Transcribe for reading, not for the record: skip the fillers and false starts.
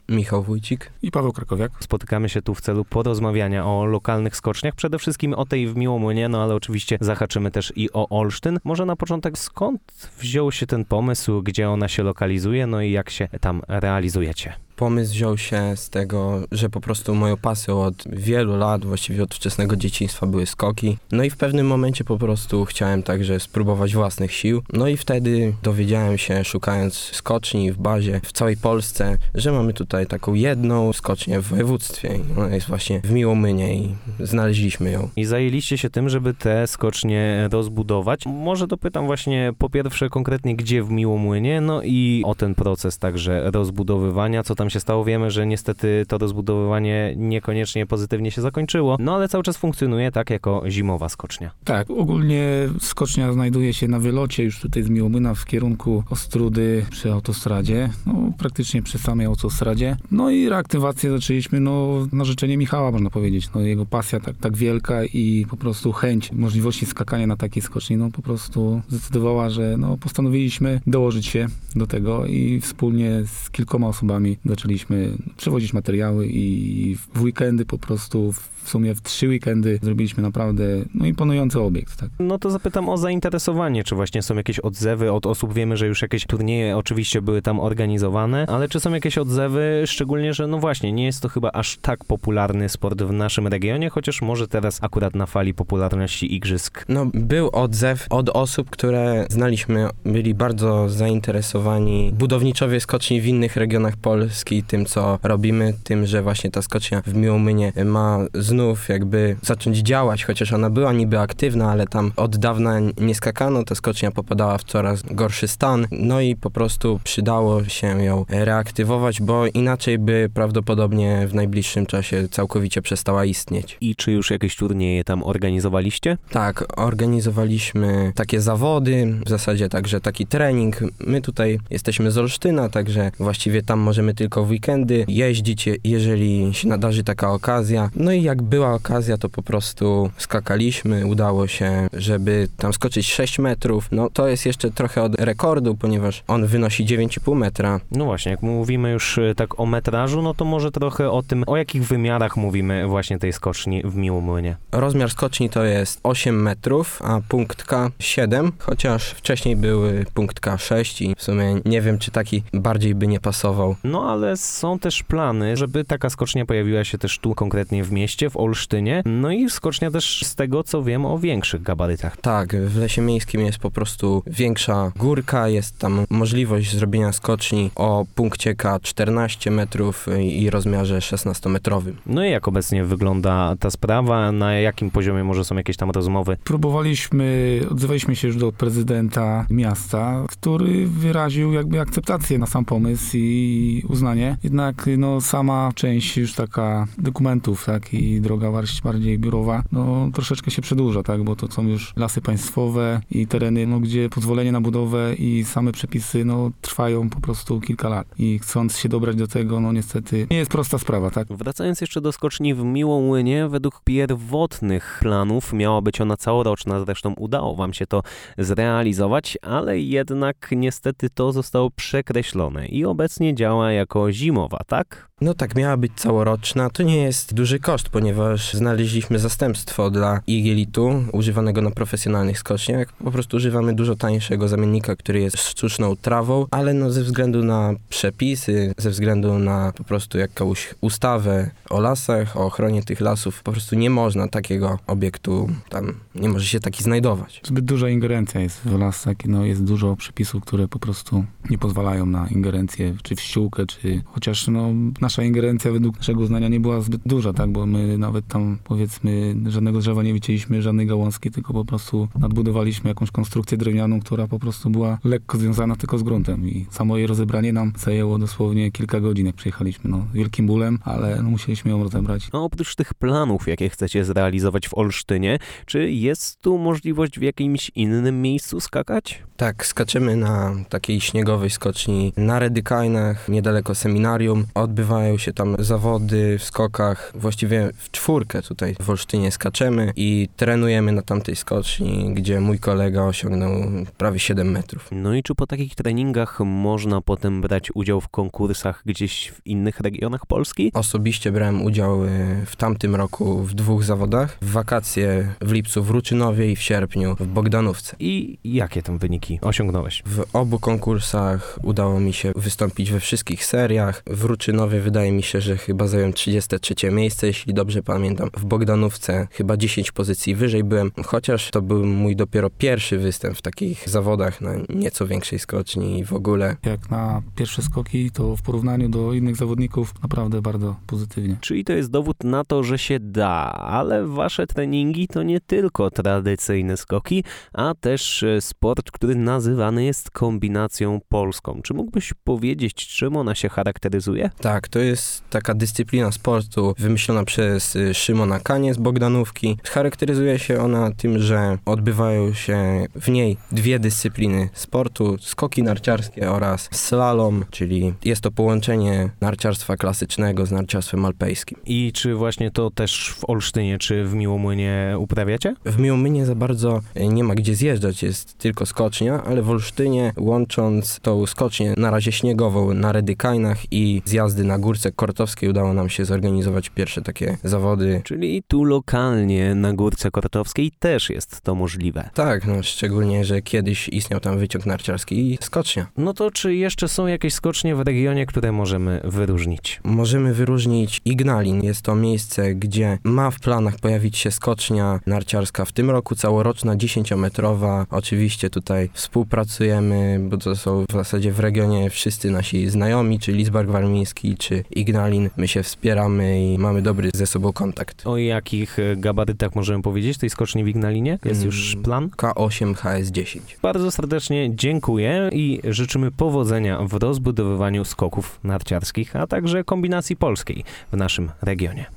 Michał Wójcik i Paweł Krakowiak. Spotykamy się tu w celu porozmawiania o lokalnych skoczniach, przede wszystkim o tej w Miłomłynie, no ale oczywiście zahaczymy też i o Olsztyn. Może na początek, skąd wziął się ten pomysł, gdzie ona się lokalizuje, no i jak się tam realizujecie? Pomysł wziął się z tego, że po prostu moją pasją od wielu lat, właściwie od wczesnego dzieciństwa były skoki. No i w pewnym momencie po prostu chciałem także spróbować własnych sił. No i wtedy dowiedziałem się, szukając skoczni w bazie w całej Polsce, że mamy tutaj taką jedną skocznię w województwie. Ona jest właśnie w Miłomłynie i znaleźliśmy ją. I zajęliście się tym, żeby te skocznie rozbudować. Może dopytam właśnie po pierwsze konkretnie, gdzie w Miłomłynie, no i o ten proces także rozbudowywania, co tam się stało. Wiemy, że niestety to rozbudowywanie niekoniecznie pozytywnie się zakończyło, no ale cały czas funkcjonuje tak jako zimowa skocznia. Tak, ogólnie skocznia znajduje się na wylocie już tutaj z Miłomłyna w kierunku Ostródy przy autostradzie, no praktycznie przy samej autostradzie. No i reaktywację zaczęliśmy na życzenie Michała, można powiedzieć. No jego pasja tak wielka i po prostu chęć możliwości skakania na takiej skoczni, no po prostu zdecydowała, że postanowiliśmy dołożyć się do tego i wspólnie z kilkoma osobami zaczęliśmy przewozić materiały i w weekendy po prostu, w sumie w 3 weekendy zrobiliśmy naprawdę imponujący obiekt. Tak. No to zapytam o zainteresowanie, czy właśnie są jakieś odzewy od osób. Wiemy, że już jakieś turnieje oczywiście były tam organizowane, ale czy są jakieś odzewy, szczególnie, że no właśnie, nie jest to chyba aż tak popularny sport w naszym regionie, chociaż może teraz akurat na fali popularności igrzysk. No był odzew od osób, które znaliśmy, byli bardzo zainteresowani budowniczowie skoczni w innych regionach Polski, tym co robimy, tym, że właśnie ta skocznia w Miłomłynie ma znów jakby zacząć działać, chociaż ona była niby aktywna, ale tam od dawna nie skakano, ta skocznia popadała w coraz gorszy stan, no i po prostu przydało się ją reaktywować, bo inaczej by prawdopodobnie w najbliższym czasie całkowicie przestała istnieć. I czy już jakieś turnieje tam organizowaliście? Tak, organizowaliśmy takie zawody, w zasadzie także taki trening. My tutaj jesteśmy z Olsztyna, także właściwie tam możemy tylko w weekendy jeździć, jeżeli się nadarzy taka okazja. No i jak była okazja, to po prostu skakaliśmy, udało się, żeby tam skoczyć 6 metrów. No to jest jeszcze trochę od rekordu, ponieważ on wynosi 9,5 metra. No właśnie, jak mówimy już tak o metrażu, no to może trochę o tym, o jakich wymiarach mówimy właśnie tej skoczni w Miłomłynie. Rozmiar skoczni to jest 8 metrów, a punkt K 7, chociaż wcześniej były punkt K 6 i w sumie nie wiem, czy taki bardziej by nie pasował. No ale są też plany, żeby taka skocznia pojawiła się też tu konkretnie w mieście, w Olsztynie. No i skocznia też z tego, co wiem, o większych gabarytach. Tak, w Lesie Miejskim jest po prostu większa górka, jest tam możliwość zrobienia skoczni o punkcie K 14 metrów i rozmiarze 16-metrowym. No i jak obecnie wygląda ta sprawa? Na jakim poziomie może są jakieś tam rozmowy? Odzywaliśmy się już do prezydenta miasta, który wyraził jakby akceptację na sam pomysł i uznanie. Jednak sama część już taka dokumentów, tak, i droga bardziej biurowa, troszeczkę się przedłuża, tak, bo to są już lasy państwowe i tereny, gdzie pozwolenie na budowę i same przepisy, trwają po prostu kilka lat. I chcąc się dobrać do tego, niestety nie jest prosta sprawa, tak. Wracając jeszcze do skoczni w Miłomłynie, według pierwotnych planów miała być ona całoroczna, zresztą udało wam się to zrealizować, ale jednak niestety to zostało przekreślone i obecnie działa jako zimowa, tak? No tak, miała być całoroczna. To nie jest duży koszt, ponieważ znaleźliśmy zastępstwo dla igielitu używanego na profesjonalnych skoczniach. Po prostu używamy dużo tańszego zamiennika, który jest sztuczną trawą, ale ze względu na przepisy, ze względu na po prostu jakąś ustawę o lasach, o ochronie tych lasów, po prostu nie można takiego obiektu, tam nie może się taki znajdować. Zbyt duża ingerencja jest w lasach, jest dużo przepisów, które po prostu nie pozwalają na ingerencję, czy w ściółkę, czy chociaż nasza ingerencja według naszego uznania nie była zbyt duża, tak, bo my nawet tam, powiedzmy, żadnego drzewa nie wycięliśmy, żadnej gałązki, tylko po prostu nadbudowaliśmy jakąś konstrukcję drewnianą, która po prostu była lekko związana tylko z gruntem i samo jej rozebranie nam zajęło dosłownie kilka godzin, jak przyjechaliśmy, wielkim bólem, ale musieliśmy ją rozebrać. Oprócz tych planów, jakie chcecie zrealizować w Olsztynie, czy jest tu możliwość w jakimś innym miejscu skakać? Tak, skaczemy na takiej śniegowej skoczni na Redykajnach, niedaleko seminarium. Odbywa odbywają się tam zawody w skokach. Właściwie w 4 tutaj w Olsztynie skaczemy i trenujemy na tamtej skoczni, gdzie mój kolega osiągnął prawie 7 metrów. No i czy po takich treningach można potem brać udział w konkursach gdzieś w innych regionach Polski? Osobiście brałem udział w tamtym roku w 2 zawodach. W wakacje w lipcu w Ruczynowie i w sierpniu w Bogdanówce. I jakie tam wyniki osiągnąłeś? W obu konkursach udało mi się wystąpić we wszystkich seriach. W Ruczynowie wydaje mi się, że chyba zająłem 33 miejsce, jeśli dobrze pamiętam. W Bogdanówce chyba 10 pozycji wyżej byłem, chociaż to był mój dopiero pierwszy występ w takich zawodach na nieco większej skoczni i w ogóle. Jak na pierwsze skoki, to w porównaniu do innych zawodników naprawdę bardzo pozytywnie. Czyli to jest dowód na to, że się da, ale wasze treningi to nie tylko tradycyjne skoki, a też sport, który nazywany jest kombinacją polską. Czy mógłbyś powiedzieć, czym ona się charakteryzuje? Tak, to jest taka dyscyplina sportu wymyślona przez Szymona Kanie z Bogdanówki. Charakteryzuje się ona tym, że odbywają się w niej 2 dyscypliny sportu, skoki narciarskie oraz slalom, czyli jest to połączenie narciarstwa klasycznego z narciarstwem alpejskim. I czy właśnie to też w Olsztynie, czy w Miłomłynie uprawiacie? W Miłomynie za bardzo nie ma gdzie zjeżdżać, jest tylko skocznia, ale w Olsztynie łącząc tą skocznię na razie śniegową na Redykajnach i zjazdy na Górce Kortowskiej udało nam się zorganizować pierwsze takie zawody. Czyli tu lokalnie na Górce Kortowskiej też jest to możliwe. Tak, no szczególnie, że kiedyś istniał tam wyciąg narciarski i skocznia. No to czy jeszcze są jakieś skocznie w regionie, które możemy wyróżnić? Możemy wyróżnić Ignalin. Jest to miejsce, gdzie ma w planach pojawić się skocznia narciarska w tym roku, całoroczna, 10-metrowa. Oczywiście tutaj współpracujemy, bo to są w zasadzie w regionie wszyscy nasi znajomi, czy Lidzbark Warmiński, czy Ignalin. My się wspieramy i mamy dobry ze sobą kontakt. O jakich gabarytach możemy powiedzieć tej skoczni w Ignalinie? Jest już plan? K8, HS10. Bardzo serdecznie dziękuję i życzymy powodzenia w rozbudowywaniu skoków narciarskich, a także kombinacji polskiej w naszym regionie.